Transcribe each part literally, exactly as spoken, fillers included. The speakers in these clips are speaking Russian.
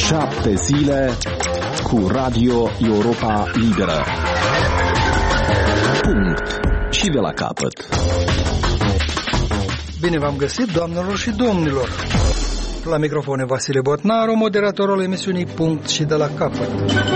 Șapte zile cu Radio Europa Liberă. Punct. Și de la capăt. Bine v-am găsit, doamnelor și domnilor. La microfon Vasile Botnaru, moderatorul emisiunii Punct și de la capăt.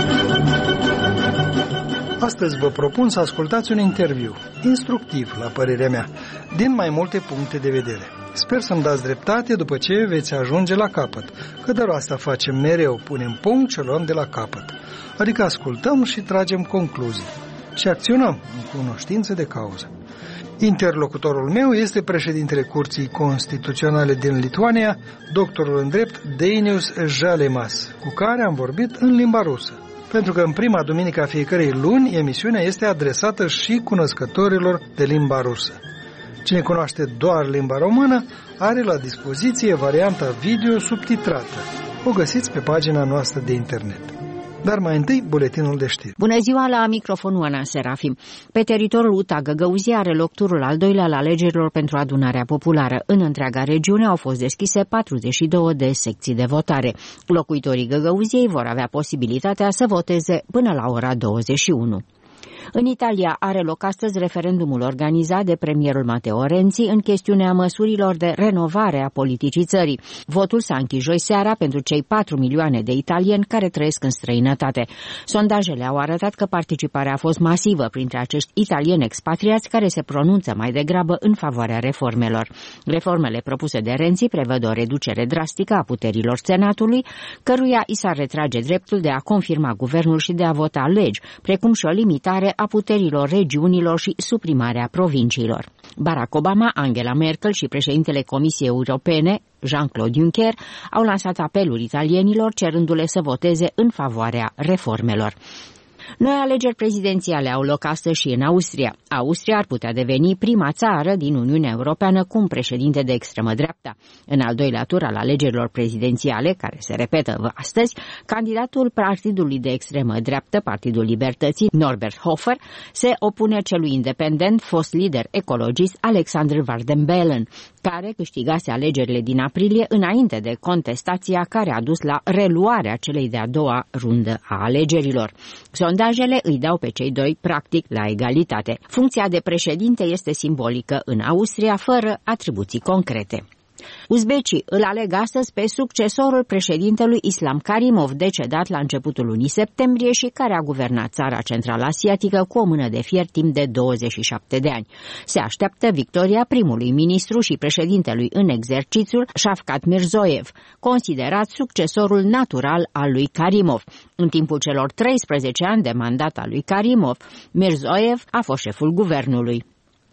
Astăzi vă propun să ascultați un interviu, instructiv, la părerea mea, din mai multe puncte de vedere. Sper să-mi dați dreptate după ce veți ajunge la capăt, că doar asta facem mereu, punem punct și luăm de la capăt. Adică ascultăm și tragem concluzii și acționăm în cunoștință de cauză. Interlocutorul meu este președintele Curții Constituționale din Lituania, doctorul în drept Dainius Žalimas, cu care am vorbit în limba rusă. Pentru că în prima duminică a fiecărei luni, emisiunea este adresată și cunoscătorilor de limba rusă. Cine cunoaște doar limba română, are la dispoziție varianta video subtitrată. O găsiți pe pagina noastră de internet. Dar mai întâi, buletinul de știri. Bună ziua, la microfonul Ana Serafim. Pe teritoriul U T A Găgăuzia are loc turul al doilea al alegerilor pentru adunarea populară. În întreaga regiune au fost deschise patruzeci și două de secții de votare. Locuitorii Găgăuziei vor avea posibilitatea să voteze până la ora douăzeci și unu. În Italia are loc astăzi referendumul organizat de premierul Matteo Renzi în chestiunea măsurilor de renovare a politicii țării. Votul s-a închis joi seara pentru cei patru milioane de italieni care trăiesc în străinătate. Sondajele au arătat că participarea a fost masivă printre acești italieni expatriați care se pronunță mai degrabă în favoarea reformelor. Reformele propuse de Renzi prevăd o reducere drastică a puterilor Senatului, căruia i s-ar retrage dreptul de a confirma guvernul și de a vota legi, precum și o limitare a puterilor regiunilor și suprimarea provinciilor. Barack Obama, Angela Merkel și președintele Comisiei Europene, Jean-Claude Juncker, au lansat apeluri italienilor cerându-le să voteze în favoarea reformelor. Noi alegeri prezidențiale au loc astăzi și în Austria. Austria ar putea deveni prima țară din Uniunea Europeană cu un președinte de extremă dreapta. În al doilea tur al alegerilor prezidențiale, care se repetă astăzi, candidatul partidului de extremă dreaptă, Partidul Libertății, Norbert Hofer, se opune celui independent, fost lider ecologist Alexander Van Bellen, care câștigase alegerile din aprilie înainte de contestația care a dus la reluarea celei de-a doua rundă a alegerilor. Sondajele îi dau pe cei doi practic la egalitate. Funcția de președinte este simbolică în Austria, fără atribuții concrete. Uzbecii îl aleg astăzi pe succesorul președintelui Islam Karimov, decedat la începutul lunii septembrie și care a guvernat țara central-asiatică cu o mână de fier timp de douăzeci și șapte de ani. Se așteaptă victoria primului ministru și președintelui în exercițiu, Shavkat Mirzoev, considerat succesorul natural al lui Karimov. În timpul celor treisprezece ani de mandat al lui Karimov, Mirzoev a fost șeful guvernului.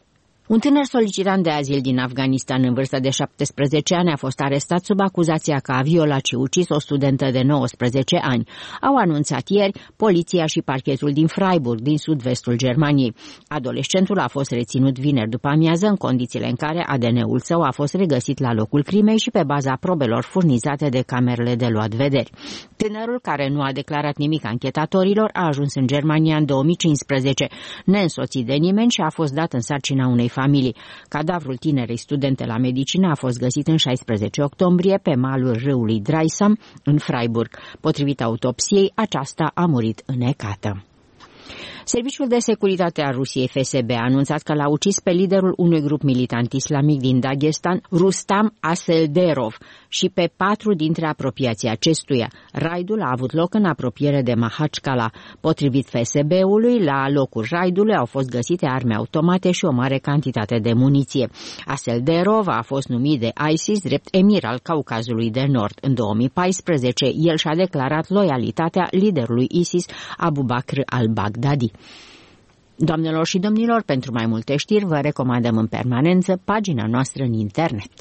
Un tânăr solicitant de azil din Afganistan în vârstă de șaptesprezece ani a fost arestat sub acuzația că a violat și ucis o studentă de nouăsprezece ani. Au anunțat ieri poliția și parchetul din Freiburg, din sud-vestul Germaniei. Adolescentul a fost reținut vineri după amiază în condițiile în care A D N-ul său a fost regăsit la locul crimei și pe baza probelor furnizate de camerele de luat vederi. Tânărul, care nu a declarat nimic anchetatorilor, a ajuns în Germania în două mii cincisprezece, neînsoțit de nimeni și a fost dat în sarcina unei familii. Cadavrul tinerei studente la medicină a fost găsit în șaisprezece octombrie pe malul râului Dreisam, în Freiburg. Potrivit autopsiei, aceasta a murit înnecată. Serviciul de securitate al Rusiei F S B a anunțat că l-a ucis pe liderul unui grup militant islamic din Dagestan, Rustam Aselderov, și pe patru dintre apropiații acestuia. Raidul a avut loc în apropiere de Mahachkala. Potrivit F S B-ului, la locul raidului au fost găsite arme automate și o mare cantitate de muniție. Aselderov a fost numit de ISIS drept emir al Caucazului de Nord. În două mii paisprezece, el și-a declarat loialitatea liderului ISIS, Abu Bakr al-Baghdadi. Doamnelor și domnilor, pentru mai multe știri vă recomandăm în permanență pagina noastră în internet.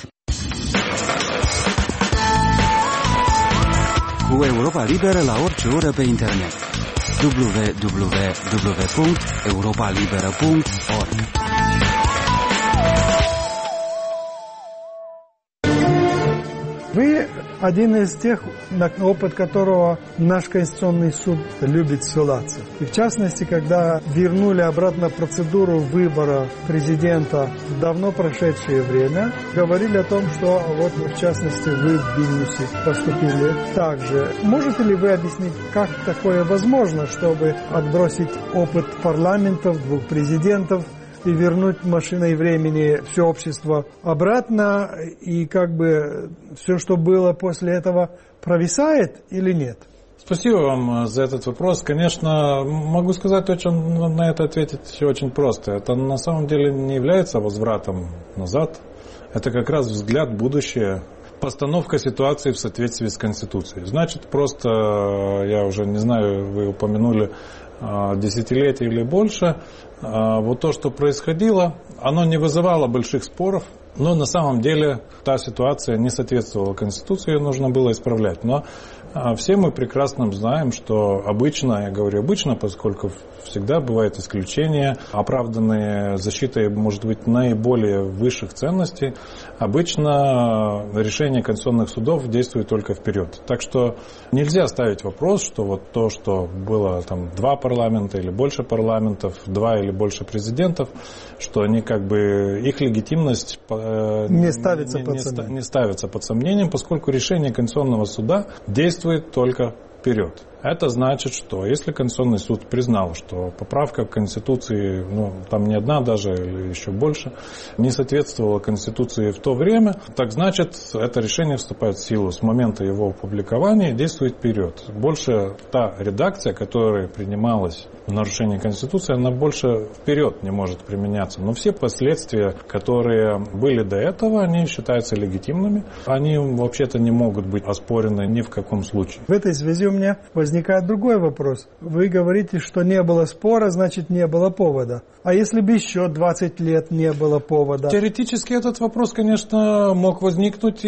Cu Europa Liberă la orice oră pe internet. w w w punct europa liberă punct org Вы один из тех, на опыт которого наш Конституционный суд любит ссылаться. И в частности, когда вернули обратно процедуру выбора президента в давно прошедшее время, говорили о том, что вот в частности вы в Вильнюсе поступили так же. Можете ли вы объяснить, как такое возможно, чтобы отбросить опыт парламентов, двух президентов, и вернуть машиной времени все общество обратно, и как бы все, что было после этого, провисает или нет? Спасибо вам за этот вопрос. Конечно, могу сказать очень, на это ответить очень просто. Это на самом деле не является возвратом назад. Это как раз взгляд в будущее, постановка ситуации в соответствии с Конституцией. Значит, просто, я уже не знаю, вы упомянули десятилетия или больше, вот то, что происходило, оно не вызывало больших споров, но на самом деле та ситуация не соответствовала Конституции, ее нужно было исправлять. Но все мы прекрасно знаем, что обычно, я говорю обычно, поскольку всегда бывают исключения, оправданные защитой, может быть, наиболее высших ценностей, обычно решение конституционных судов действует только вперед. Так что нельзя ставить вопрос, что вот то, что было там два парламента или больше парламентов, два или больше президентов, что они как бы, их легитимность не ставится, не, под, не, сомнением. не ставится под сомнением, поскольку решение Конституционного суда действует только вперед. Это значит, что если Конституционный суд признал, что поправка к Конституции, ну, там не одна даже, или еще больше, не соответствовала Конституции в то время, так значит, это решение вступает в силу с момента его опубликования и действует вперед. Больше та редакция, которая принималась в нарушении Конституции, она больше вперед не может применяться. Но все последствия, которые были до этого, они считаются легитимными. Они вообще-то не могут быть оспорены ни в каком случае. В этой связи у меня возникает другой вопрос. Вы говорите, что не было спора, значит, не было повода. А если бы еще двадцать лет не было повода? Теоретически этот вопрос, конечно, мог возникнуть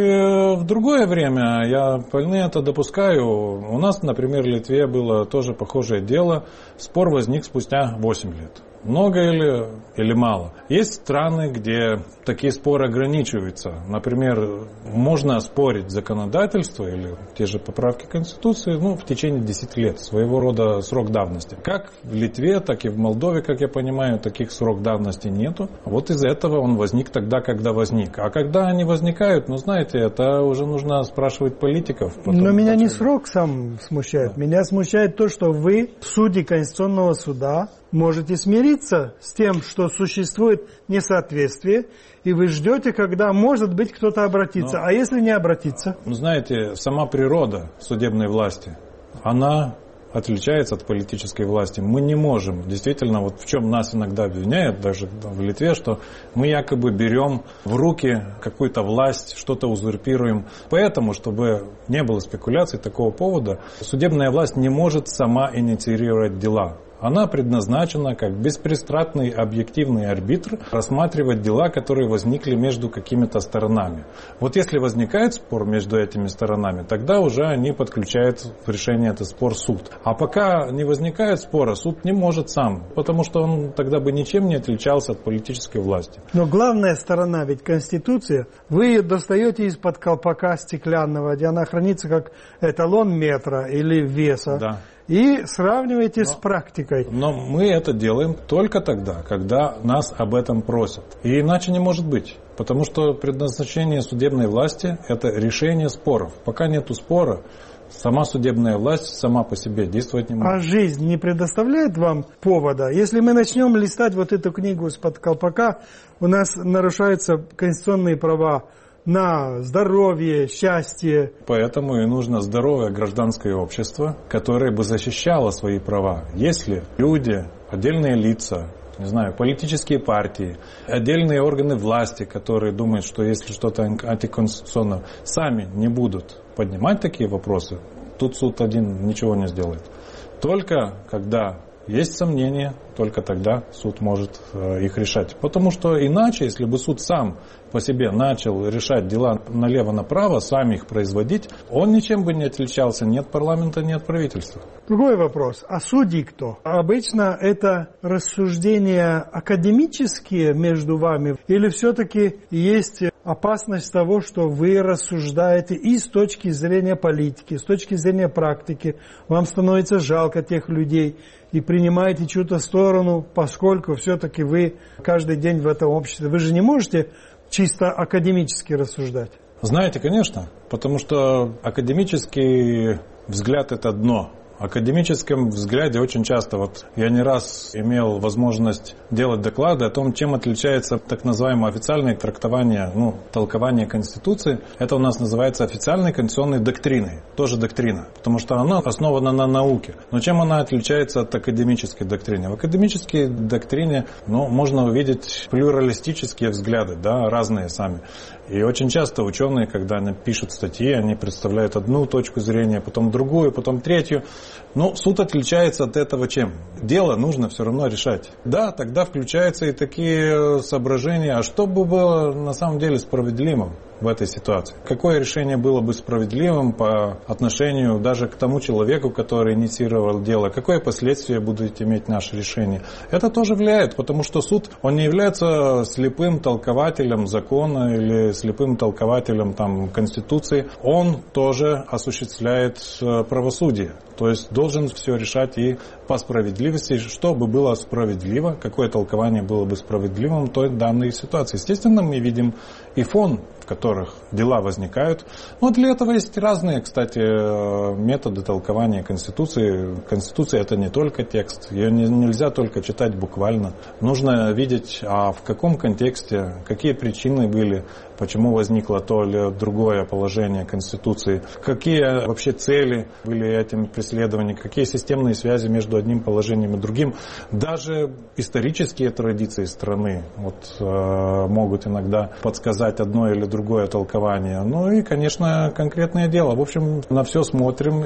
и в другое время. Я вполне это допускаю. У нас, например, в Литве было тоже похожее дело. Спор возник спустя восемь лет. Много или, или мало? Есть страны, где такие споры ограничиваются. Например, можно оспорить законодательство или те же поправки Конституции ну, в течение десяти лет, своего рода срок давности. Как в Литве, так и в Молдове, как я понимаю, таких срок давности нету. Вот из-за этого он возник тогда, когда возник. А когда они возникают, ну знаете, это уже нужно спрашивать политиков. Потом, Но меня почему. не срок сам смущает. Да. Меня смущает то, что вы, судьи Конституционного суда, можете смириться с тем, что существует несоответствие, и вы ждете, когда, может быть, кто-то обратится. Но, а если не обратиться? Ну, знаете, сама природа судебной власти, она отличается от политической власти. Мы не можем, действительно, вот в чем нас иногда обвиняют, даже в Литве, что мы якобы берем в руки какую-то власть, что-то узурпируем. Поэтому, чтобы не было спекуляций такого повода, судебная власть не может сама инициировать дела. Она предназначена как беспристрастный объективный арбитр рассматривать дела, которые возникли между какими-то сторонами. Вот если возникает спор между этими сторонами, тогда уже они подключают в решение этот спор суд. А пока не возникает спора, суд не может сам, потому что он тогда бы ничем не отличался от политической власти. Но главная сторона ведь Конституция. Вы ее достаете из-под колпака стеклянного, где она хранится как эталон метра или веса. Да. И сравниваете но, с практикой. Но мы это делаем только тогда, когда нас об этом просят. И иначе не может быть. Потому что предназначение судебной власти – это решение споров. Пока нету спора, сама судебная власть сама по себе действовать не может. А жизнь не предоставляет вам повода? Если мы начнем листать вот эту книгу из-под колпака, у нас нарушаются конституционные права на здоровье, счастье. Поэтому и нужно здоровое гражданское общество, которое бы защищало свои права. Если люди, отдельные лица, не знаю, политические партии, отдельные органы власти, которые думают, что если что-то антиконституционно, сами не будут поднимать такие вопросы, тут суд один ничего не сделает. Только когда есть сомнения, только тогда суд может их решать. Потому что иначе, если бы суд сам по себе начал решать дела налево-направо, сами их производить, он ничем бы не отличался ни от парламента, ни от правительства. Другой вопрос. А судьи кто? Обычно это рассуждения академические между вами? Или все-таки есть опасность того, что вы рассуждаете и с точки зрения политики, с точки зрения практики. Вам становится жалко тех людей и принимаете чью-то сторону, поскольку все-таки вы каждый день в этом обществе. Вы же не можете чисто академически рассуждать. Знаете, конечно, потому что академический взгляд – это дно. В академическом взгляде очень часто, вот я не раз имел возможность делать доклады о том, чем отличается так называемое официальное трактование, ну, толкование Конституции. Это у нас называется официальной конституционной доктриной, тоже доктрина, потому что она основана на науке. Но чем она отличается от академической доктрины? В академической доктрине, ну, можно увидеть плюралистические взгляды, да, разные сами. И очень часто ученые, когда они пишут статьи, они представляют одну точку зрения, потом другую, потом третью. Но суд отличается от этого чем? Дело нужно все равно решать. Да, тогда включаются и такие соображения, а что бы было на самом деле справедливым в этой ситуации? Какое решение было бы справедливым по отношению даже к тому человеку, который инициировал дело? Какое последствие будет иметь наше решение? Это тоже влияет, потому что суд, он не является слепым толкователем закона или слепым толкователем там, Конституции. Он тоже осуществляет правосудие. То есть должен все решать и по справедливости, что бы было справедливо, какое толкование было бы справедливым в той данной ситуации. Естественно, мы видим и фон, в которых дела возникают. Но для этого есть разные, кстати, методы толкования Конституции. Конституция – это не только текст, ее не, нельзя только читать буквально. Нужно видеть, а в каком контексте, какие причины были, почему возникло то или другое положение Конституции, какие вообще цели были этим преследованием, какие системные связи между одним положением и другим. Даже исторические традиции страны вот, э, могут иногда подсказать одно или другое толкование. Ну и, конечно, конкретное дело. В общем, на все смотрим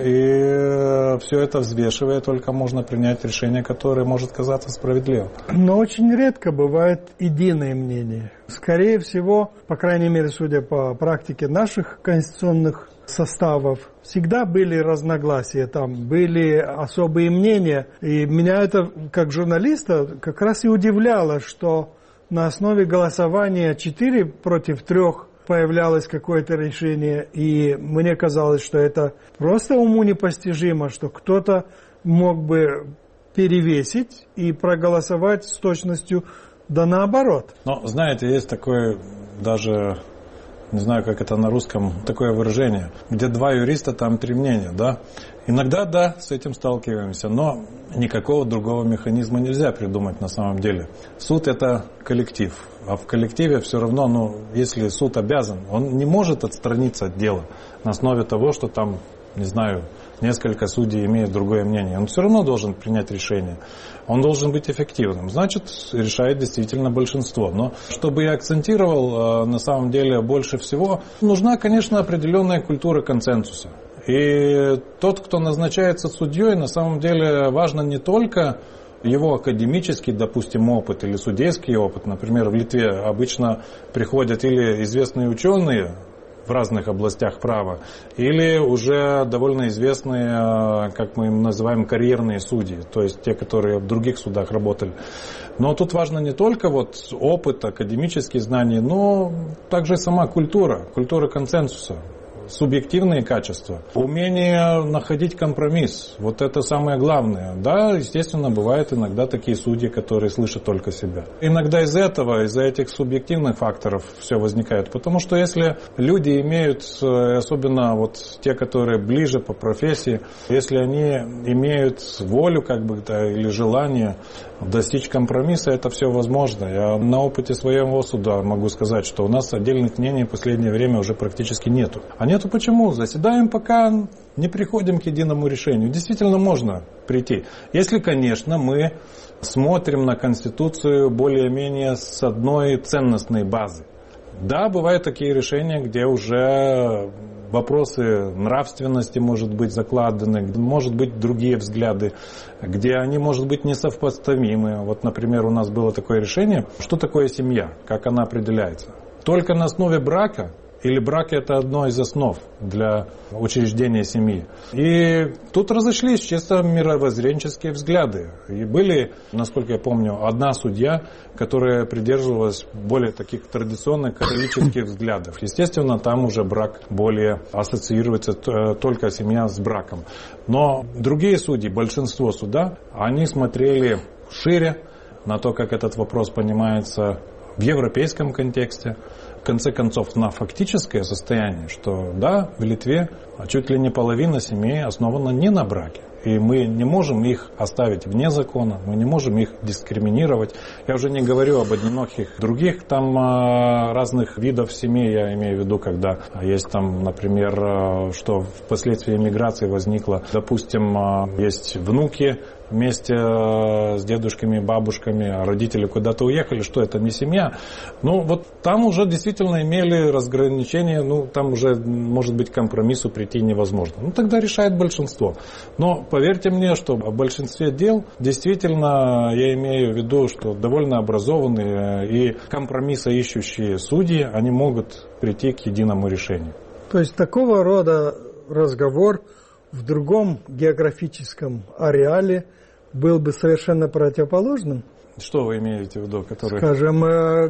и все это взвешивая, только можно принять решение, которое может казаться справедливым. Но очень редко бывает единое мнение. Скорее всего, по крайней мере, судя по практике наших конституционных составов, всегда были разногласия, там были особые мнения. И меня это, как журналиста, как раз и удивляло, что на основе голосования четыре против трех появлялось какое-то решение. И мне казалось, что это просто уму непостижимо, что кто-то мог бы перевесить и проголосовать с точностью да наоборот. Но, знаете, есть такое даже, не знаю, как это на русском, такое выражение, где два юриста, там три мнения, да? Иногда, да, с этим сталкиваемся, но никакого другого механизма нельзя придумать на самом деле. Суд – это коллектив, а в коллективе все равно, ну, если суд обязан, он не может отстраниться от дела на основе того, что там, не знаю, несколько судей имеют другое мнение. Он все равно должен принять решение. Он должен быть эффективным. Значит, решает действительно большинство. Но чтобы я акцентировал, на самом деле, больше всего, нужна, конечно, определенная культура консенсуса. И тот, кто назначается судьей, на самом деле важно не только его академический, допустим, опыт или судейский опыт. Например, в Литве обычно приходят или известные ученые в разных областях права, или уже довольно известные, как мы им называем, карьерные судьи, то есть те, которые в других судах работали. Но тут важно не только вот опыт, академические знания, но также сама культура, культура консенсуса. Субъективные качества, умение находить компромисс. Вот это самое главное. Да, естественно, бывают иногда такие судьи, которые слышат только себя. Иногда из этого, из-за этих субъективных факторов все возникает. Потому что если люди имеют, особенно вот те, которые ближе по профессии, если они имеют волю как бы, да, или желание достичь компромисса, это все возможно. Я на опыте своего суда могу сказать, что у нас отдельных мнений в последнее время уже практически нету. А нету почему? Заседаем, пока не приходим к единому решению. Действительно можно прийти. Если, конечно, мы смотрим на Конституцию более-менее с одной ценностной базы. Да, бывают такие решения, где уже вопросы нравственности, может быть, закладаны, может быть, другие взгляды, где они, может быть, несовпоставимы. Вот, например, у нас было такое решение, что такое семья, как она определяется. Только на основе брака Или брак – это одно из основ для учреждения семьи. И тут разошлись чисто мировоззренческие взгляды. И были, насколько я помню, одна судья, которая придерживалась более таких традиционных католических взглядов. Естественно, там уже брак более ассоциируется только семья с браком. Но другие судьи, большинство суда, они смотрели шире на то, как этот вопрос понимается в европейском контексте. В конце концов, на фактическое состояние, что да, в Литве чуть ли не половина семей основана не на браке. И мы не можем их оставить вне закона, мы не можем их дискриминировать. Я уже не говорю об одиноких других там разных видов семей, я имею в виду, когда есть там, например, что впоследствии эмиграции возникло, допустим, есть внуки вместе с дедушками и бабушками, а родители куда-то уехали, что это не семья. Ну, вот там уже действительно имели разграничения, ну, там уже, может быть, к компромиссу прийти невозможно. Ну, тогда решает большинство. Но поверьте мне, что в большинстве дел действительно, я имею в виду, что довольно образованные и компромисса ищущие судьи, они могут прийти к единому решению. То есть такого рода разговор в другом географическом ареале был бы совершенно противоположным? Что вы имеете в виду? Который... Скажем,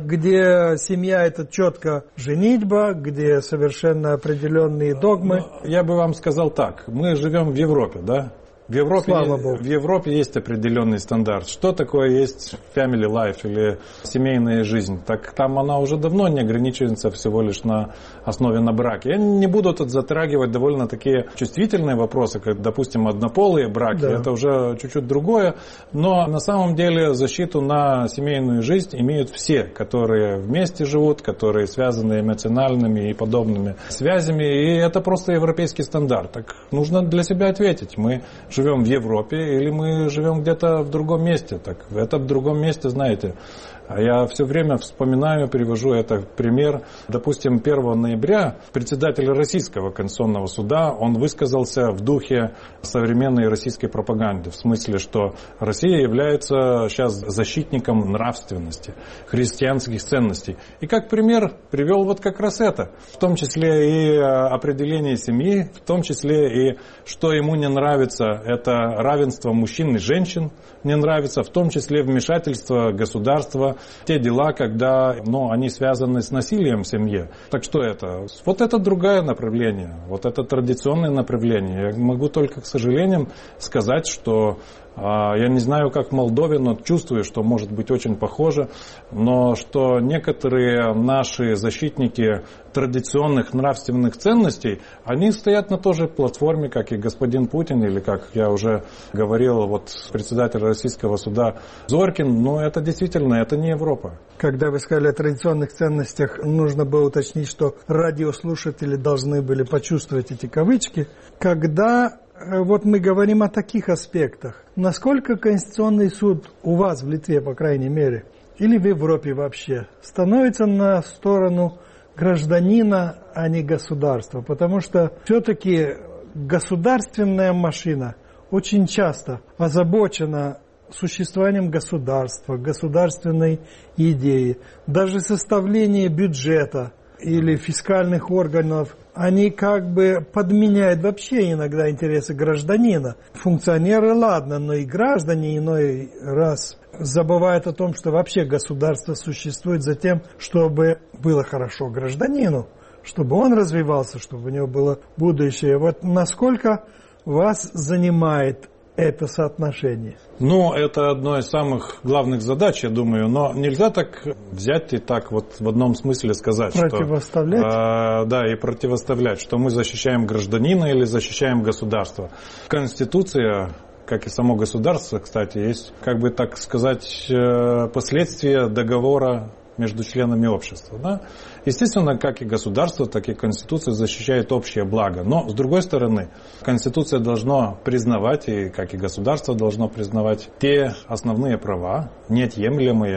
где семья – это четко женитьба, где совершенно определенные догмы. Я бы вам сказал так. Мы живем в Европе, да? В Европе, Слава Богу. В Европе есть определенный стандарт. Что такое есть family life или семейная жизнь? Так там она уже давно не ограничивается всего лишь на основе на браке. Я не буду тут затрагивать довольно такие чувствительные вопросы, как, допустим, однополые браки. Да. Это уже чуть-чуть другое. Но на самом деле защиту на семейную жизнь имеют все, которые вместе живут, которые связаны эмоциональными и подобными связями. И это просто европейский стандарт. Так нужно для себя ответить. Мы живем в Европе или мы живем где-то в другом месте. Так это в другом месте, знаете. Я все время вспоминаю, привожу это пример. Допустим, первого ноября председатель Российского конституционного суда, он высказался в духе современной российской пропаганды. В смысле, что Россия является сейчас защитником нравственности, христианских ценностей. И как пример привел вот как раз это. В том числе и определение семьи, в том числе и что ему не нравится, это равенство мужчин и женщин не нравится, в том числе вмешательство государства, те дела, когда ну, они связаны с насилием в семье. Так что это? Вот это другое направление, вот это традиционное направление. Я могу только, к сожалению, сказать, что я не знаю, как в Молдове, но чувствую, что может быть очень похоже, но что некоторые наши защитники традиционных нравственных ценностей, они стоят на той же платформе, как и господин Путин, или, как я уже говорил, вот председатель Российского суда Зоркин, но это действительно, это не Европа. Когда вы сказали о традиционных ценностях, нужно было уточнить, что радиослушатели должны были почувствовать эти кавычки. Когда вот мы говорим о таких аспектах, насколько Конституционный суд у вас в Литве, по крайней мере, или в Европе вообще, становится на сторону гражданина, а не государства? Потому что все-таки государственная машина очень часто озабочена существованием государства, государственной идеи. Даже составление бюджета или фискальных органов, они как бы подменяют вообще иногда интересы гражданина. Функционеры, ладно, но и граждане иной раз забывают о том, что вообще государство существует за тем, чтобы было хорошо гражданину, чтобы он развивался, чтобы у него было будущее. Вот насколько вас занимает это соотношение? Ну, это одно из самых главных задач, я думаю, но нельзя так взять и так вот в одном смысле сказать, противоставлять? Что, э, да, и противоставлять, что мы защищаем гражданина или защищаем государство. Конституция, как и само государство, кстати, есть, как бы так сказать, последствия договора между членами общества. Да? Естественно, как и государство, так и Конституция защищает общее благо. Но, с другой стороны, Конституция должна признавать, и как и государство должно признавать, те основные права, неотъемлемые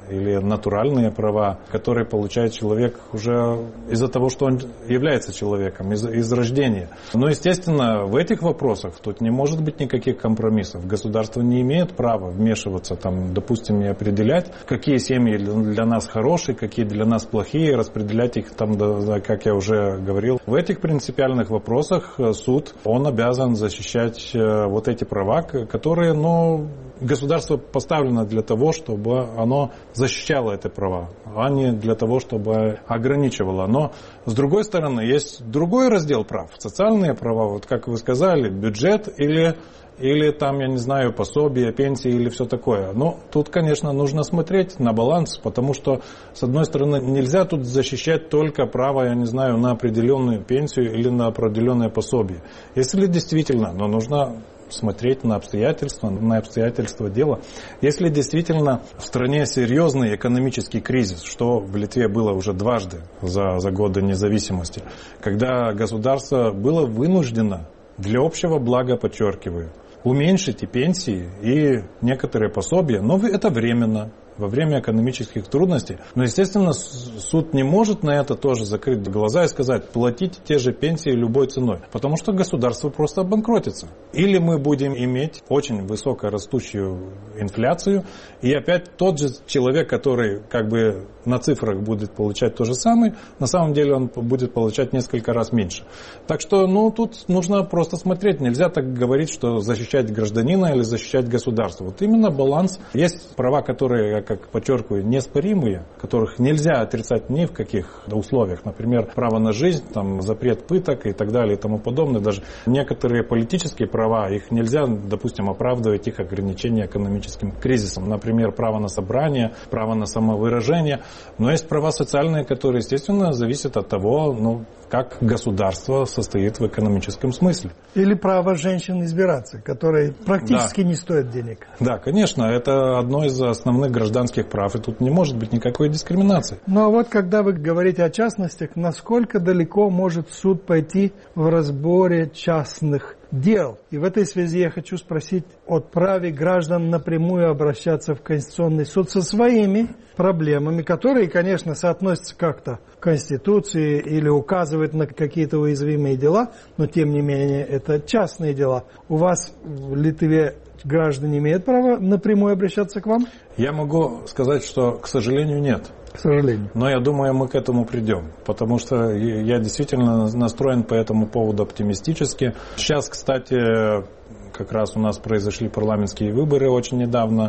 или натуральные права, которые получает человек уже из-за того, что он является человеком, из, из рождения. Но, естественно, в этих вопросах тут не может быть никаких компромиссов. Государство не имеет права вмешиваться, там, допустим, и определять, какие семьи для нас хорошие, какие для нас плохие, распределять их, там, как я уже говорил. В этих принципиальных вопросах суд, он обязан защищать вот эти права, которые, ну, государство поставлено для того, чтобы оно защищало эти права, а не для того, чтобы ограничивало. Но, с другой стороны, есть другой раздел прав. Социальные права, вот как вы сказали, бюджет или, или там, я не знаю, пособие, пенсии или все такое. Но тут, конечно, нужно смотреть на баланс, потому что, с одной стороны, нельзя тут защищать только право, я не знаю, на определенную пенсию или на определенное пособие. Если действительно, но нужно смотреть на обстоятельства, на обстоятельства дела. Если действительно в стране серьезный экономический кризис, что в Литве было уже дважды за, за годы независимости, когда государство было вынуждено для общего блага, подчеркиваю, уменьшить и пенсии, и некоторые пособия, но это временно, во время экономических трудностей. Но, естественно, суд не может на это тоже закрыть глаза и сказать, платите те же пенсии любой ценой, потому что государство просто обанкротится. Или мы будем иметь очень высокорастущую инфляцию, и опять тот же человек, который как бы на цифрах будет получать то же самое, на самом деле он будет получать несколько раз меньше. Так что, ну, тут нужно просто смотреть. Нельзя так говорить, что защищать гражданина или защищать государство. Вот именно баланс. Есть права, которые, как подчеркиваю, неоспоримые, которых нельзя отрицать ни в каких условиях. Например, право на жизнь, там, запрет пыток и так далее и тому подобное. Даже некоторые политические права, их нельзя, допустим, оправдывать их ограничение экономическим кризисом. Например, право на собрание, право на самовыражение. Но есть права социальные, которые, естественно, зависят от того, ну, как государство состоит в экономическом смысле. Или право женщин избираться, которое практически да. не стоит денег. Да, конечно, это одно из основных гражданских прав, и тут не может быть никакой дискриминации. Ну а вот когда вы говорите о частностях, насколько далеко может суд пойти в разборе частных дел? И в этой связи я хочу спросить о праве граждан напрямую обращаться в Конституционный суд со своими проблемами, которые, конечно, соотносятся как-то к Конституции или указывают на какие-то уязвимые дела, но тем не менее это частные дела. У вас в Литве граждане имеют право напрямую обращаться к вам? Я могу сказать, что, к сожалению, нет. К сожалению. Но я думаю, мы к этому придем, потому что я действительно настроен по этому поводу оптимистически. Сейчас, кстати, как раз у нас произошли парламентские выборы очень недавно,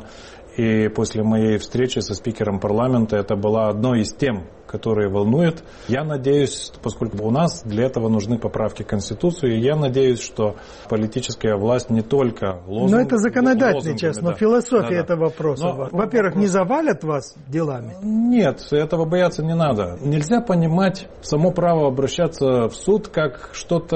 и после моей встречи со спикером парламента это была одной из тем, которые волнуют. Я надеюсь, поскольку у нас для этого нужны поправки в Конституцию, я надеюсь, что политическая власть не только лозунг... Но это законодательный часть, но да. философия да, этого вопроса. Но, Во-первых, вопрос... не завалят вас делами? Нет, этого бояться не надо. Нельзя понимать само право обращаться в суд как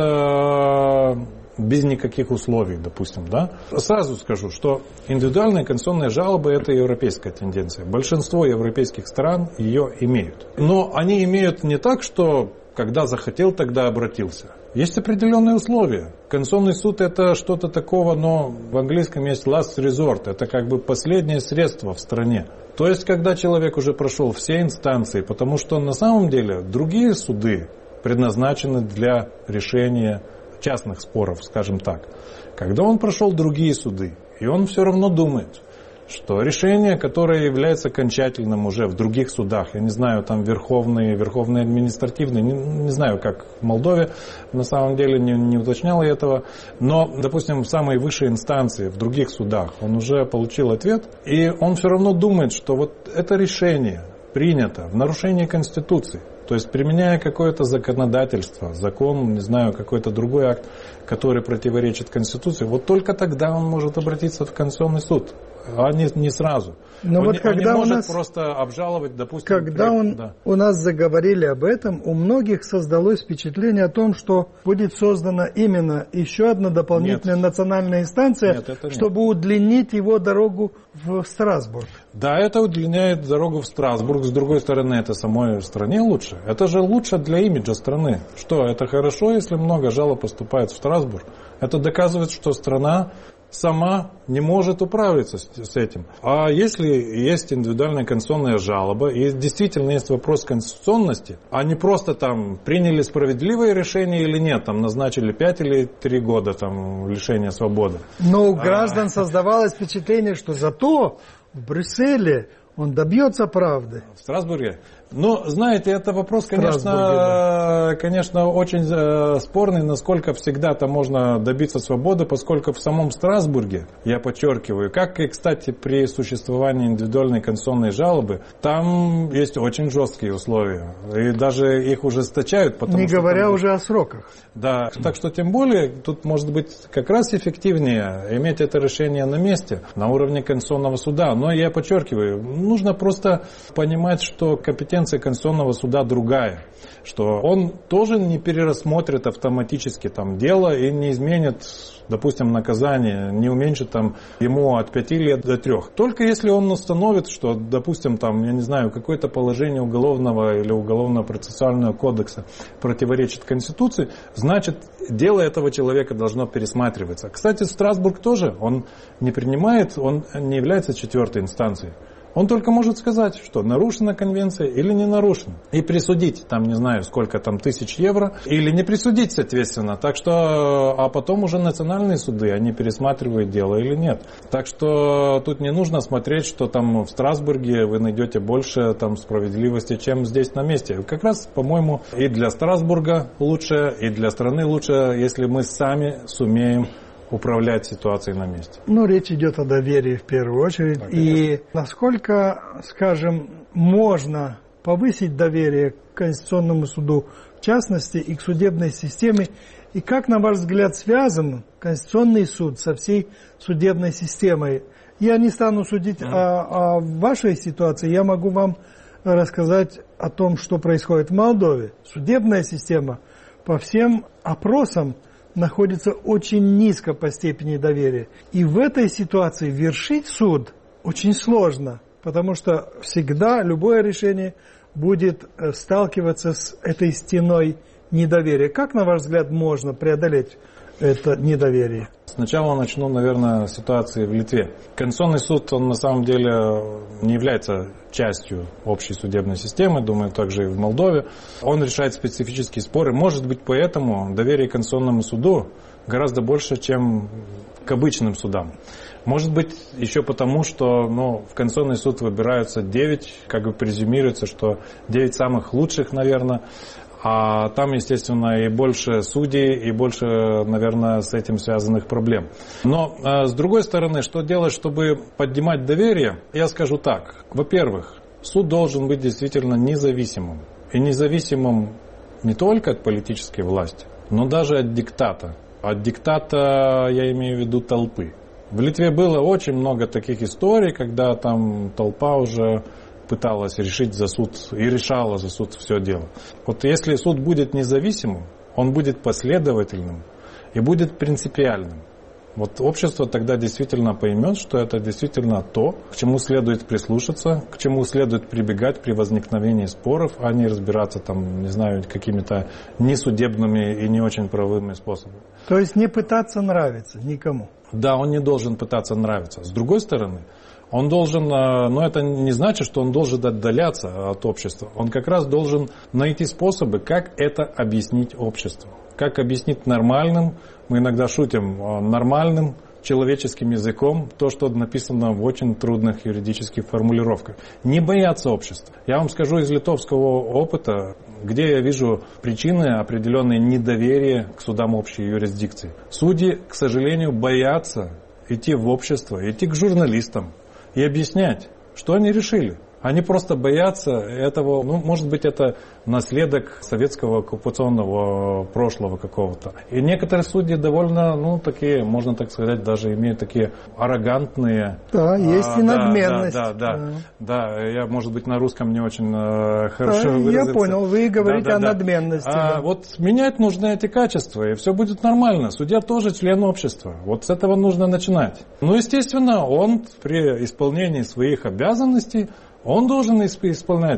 что-то... без никаких условий, допустим, да. Сразу скажу, что индивидуальные конституционные жалобы – это европейская тенденция. Большинство европейских стран ее имеют. Но они имеют не так, что когда захотел, тогда обратился. Есть определенные условия. Конституционный суд – это что-то такого, но в английском есть last resort. Это как бы последнее средство в стране. То есть, когда человек уже прошел все инстанции, потому что на самом деле другие суды предназначены для решения частных споров, скажем так. Когда он прошел другие суды, и он все равно думает, что решение, которое является окончательным уже в других судах, я не знаю, там верховный, верховный административный, не, не знаю, как в Молдове, на самом деле не, не уточнял я этого, но, допустим, в самой высшей инстанции, в других судах, он уже получил ответ, и он все равно думает, что вот это решение принято в нарушении Конституции. То есть, применяя какое-то законодательство, закон, не знаю, какой-то другой акт, который противоречит Конституции, вот только тогда он может обратиться в Конституционный суд, а не, не сразу. Но он, вот не, когда он не у нас, может просто обжаловать, допустим... Когда проект, он, да. у нас заговорили об этом, у многих создалось впечатление о том, что будет создана именно еще одна дополнительная нет. национальная инстанция, нет, чтобы удлинить его дорогу в Страсбург. Да, это удлиняет дорогу в Страсбург. С другой стороны, это самой стране лучше. Это же лучше для имиджа страны. Что, это хорошо, если много жалоб поступает в Страсбург? Это доказывает, что страна сама не может управиться с, с этим. А если есть индивидуальная конституционная жалоба, и действительно есть вопрос конституционности, а не просто там приняли справедливое решение или нет, там назначили пять или три года там, лишения свободы. Но у граждан а... создавалось впечатление, что зато в Брюсселе он добьется правды. В Страсбурге? Ну, знаете, это вопрос, конечно, да. конечно, очень э, спорный, насколько всегда там можно добиться свободы, поскольку в самом Страсбурге, я подчеркиваю, как и, кстати, при существовании индивидуальной конституционной жалобы, там есть очень жесткие условия, и даже их ужесточают. Потому Не что говоря там... уже о сроках. Да, так что тем более тут может быть как раз эффективнее иметь это решение на месте, на уровне Конституционного суда. Но я подчеркиваю, нужно просто понимать, что компетенция Конституционного суда другая, что он тоже не перерассмотрит автоматически там дело и не изменит, допустим, наказание, не уменьшит там ему от пяти лет до трех. Только если он установит, что, допустим, там, я не знаю, какое-то положение уголовного или уголовно-процессуального кодекса противоречит Конституции, значит, дело этого человека должно пересматриваться. Кстати, Страсбург тоже, он не принимает, он не является четвертой инстанцией. Он только может сказать, что нарушена конвенция или не нарушена. И присудить, там, не знаю, сколько там тысяч евро, или не присудить, соответственно. Так что, а потом уже национальные суды, они пересматривают дело или нет. Так что тут не нужно смотреть, что там в Страсбурге вы найдете больше там справедливости, чем здесь на месте. Как раз, по-моему, и для Страсбурга лучше, и для страны лучше, если мы сами сумеем управлять ситуацией на месте. Ну, речь идет о доверии в первую очередь. Да, и насколько, скажем, можно повысить доверие к Конституционному суду, в частности, и к судебной системе, и как, на ваш взгляд, связан Конституционный суд со всей судебной системой? Я не стану судить mm. о, о вашей ситуации, я могу вам рассказать о том, что происходит в Молдове. Судебная система по всем опросам находится очень низко по степени доверия. И в этой ситуации вершить суд очень сложно, потому что всегда любое решение будет сталкиваться с этой стеной недоверия. Как, на ваш взгляд, можно преодолеть это недоверие? Сначала начну, наверное, с ситуации в Литве. Конституционный суд, он на самом деле не является частью общей судебной системы, думаю, также и в Молдове. Он решает специфические споры. Может быть, поэтому доверие к Конституционному суду гораздо больше, чем к обычным судам. Может быть, еще потому, что ну, в Конституционный суд выбираются девять, как бы презюмируется, что девять самых лучших, наверное. А там, естественно, и больше судей, и больше, наверное, с этим связанных проблем. Но, с другой стороны, что делать, чтобы поднимать доверие? Я скажу так. Во-первых, суд должен быть действительно независимым. И независимым не только от политической власти, но даже от диктата. От диктата я имею в виду толпы. В Литве было очень много таких историй, когда там толпа уже пыталась решить за суд и решала за суд все дело. Вот если суд будет независимым, он будет последовательным и будет принципиальным. Вот общество тогда действительно поймет, что это действительно то, к чему следует прислушаться, к чему следует прибегать при возникновении споров, а не разбираться там, не знаю, какими-то несудебными и не очень правовыми способами. То есть не пытаться нравиться никому? Да, он не должен пытаться нравиться. С другой стороны, он должен, но это не значит, что он должен отдаляться от общества. Он как раз должен найти способы, как это объяснить обществу. Как объяснить нормальным, мы иногда шутим, нормальным человеческим языком то, что написано в очень трудных юридических формулировках. Не бояться общества. Я вам скажу из литовского опыта, где я вижу причины определенной недоверия к судам общей юрисдикции. Судьи, к сожалению, боятся идти в общество, идти к журналистам и объяснять, что они решили. Они просто боятся этого, ну, может быть, это наследок советского оккупационного прошлого какого-то. И некоторые судьи довольно, ну, такие, можно так сказать, даже имеют такие аррогантные... Да, есть а, и надменность. Да, да, да, да, да. Я, может быть, на русском не очень э, хорошо да, выразился. Я понял, вы говорите да, да, о надменности. А, да. Вот менять нужно эти качества, и все будет нормально. Судья тоже член общества. Вот с этого нужно начинать. Ну, естественно, он при исполнении своих обязанностей он должен исполнять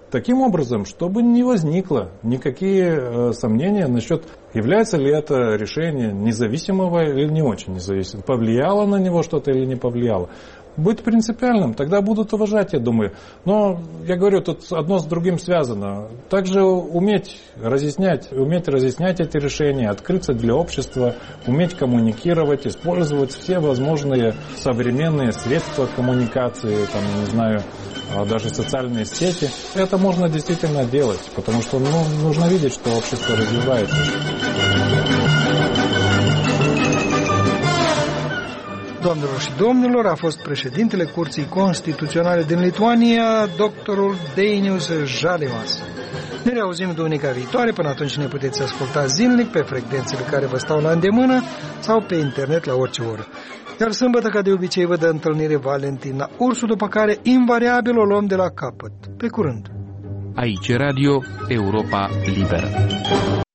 таким образом, чтобы не возникло никакие сомнения насчет, является ли это решение независимого или не очень независимого, повлияло на него что-то или не повлияло. Быть принципиальным, тогда будут уважать, я думаю. Но, я говорю, тут одно с другим связано. Также уметь разъяснять, уметь разъяснять эти решения, открыться для общества, уметь коммуникировать, использовать все возможные современные средства коммуникации, там, я не знаю, даже социальные сети. Это можно действительно делать, потому что ну, нужно видеть, что общество развивается. Doamnelor și domnilor, a fost președintele Curții Constituționale din Lituania, doctorul Dainius Žalimas. Ne reauzim duminica viitoare, până atunci ne puteți asculta zilnic pe frecvențele care vă stau la îndemână sau pe internet la orice oră. Iar sâmbătă, ca de obicei, vă dă întâlnire Valentina Ursu, după care invariabil o luăm de la capăt. Pe curând! Aici Radio Europa Liberă.